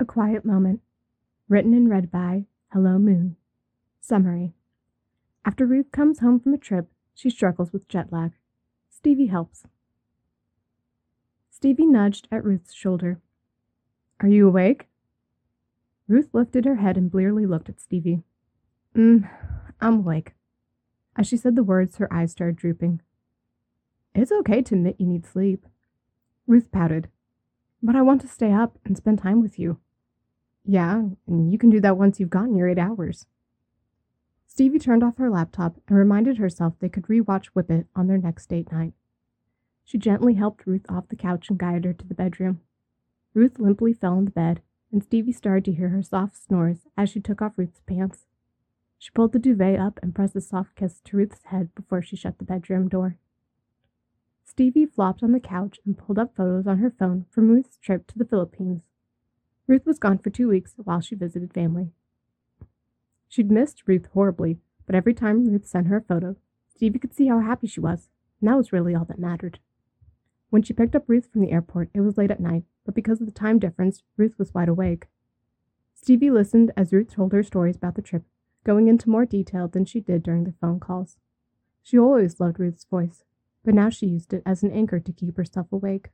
A Quiet Moment. Written and read by Hello Moon. Summary. After Ruth comes home from a trip, she struggles with jet lag. Stevie helps. Stevie nudged at Ruth's shoulder. Are you awake? Ruth lifted her head and blearily looked at Stevie. I'm awake. As she said the words, her eyes started drooping. It's okay to admit you need sleep. Ruth pouted. But I want to stay up and spend time with you. Yeah, and you can do that once you've gotten your 8 hours. Stevie turned off her laptop and reminded herself they could re-watch Whip It on their next date night. She gently helped Ruth off the couch and guided her to the bedroom. Ruth limply fell on the bed, and Stevie started to hear her soft snores as she took off Ruth's pants. She pulled the duvet up and pressed a soft kiss to Ruth's head before she shut the bedroom door. Stevie flopped on the couch and pulled up photos on her phone from Ruth's trip to the Philippines. Ruth was gone for 2 weeks while she visited family. She'd missed Ruth horribly, but every time Ruth sent her a photo, Stevie could see how happy she was, and that was really all that mattered. When she picked up Ruth from the airport, it was late at night, but because of the time difference, Ruth was wide awake. Stevie listened as Ruth told her stories about the trip, going into more detail than she did during the phone calls. She always loved Ruth's voice, but now she used it as an anchor to keep herself awake.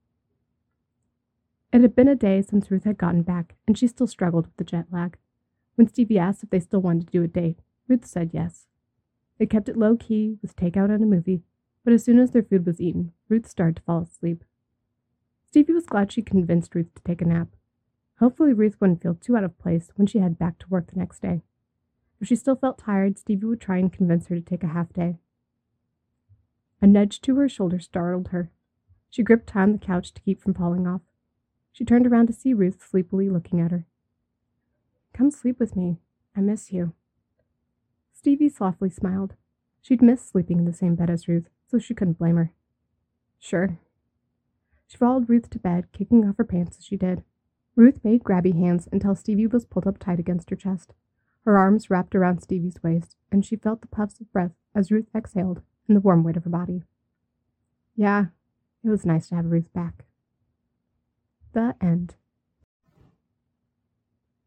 It had been a day since Ruth had gotten back, and she still struggled with the jet lag. When Stevie asked if they still wanted to do a date, Ruth said yes. They kept it low-key, with takeout and a movie, but as soon as their food was eaten, Ruth started to fall asleep. Stevie was glad she convinced Ruth to take a nap. Hopefully Ruth wouldn't feel too out of place when she headed back to work the next day. If she still felt tired, Stevie would try and convince her to take a half day. A nudge to her shoulder startled her. She gripped high on the couch to keep from falling off. She turned around to see Ruth sleepily looking at her. Come sleep with me. I miss you. Stevie softly smiled. She'd missed sleeping in the same bed as Ruth, so she couldn't blame her. Sure. She followed Ruth to bed, kicking off her pants as she did. Ruth made grabby hands until Stevie was pulled up tight against her chest. Her arms wrapped around Stevie's waist, and she felt the puffs of breath as Ruth exhaled and the warm weight of her body. Yeah, it was nice to have Ruth back. The end.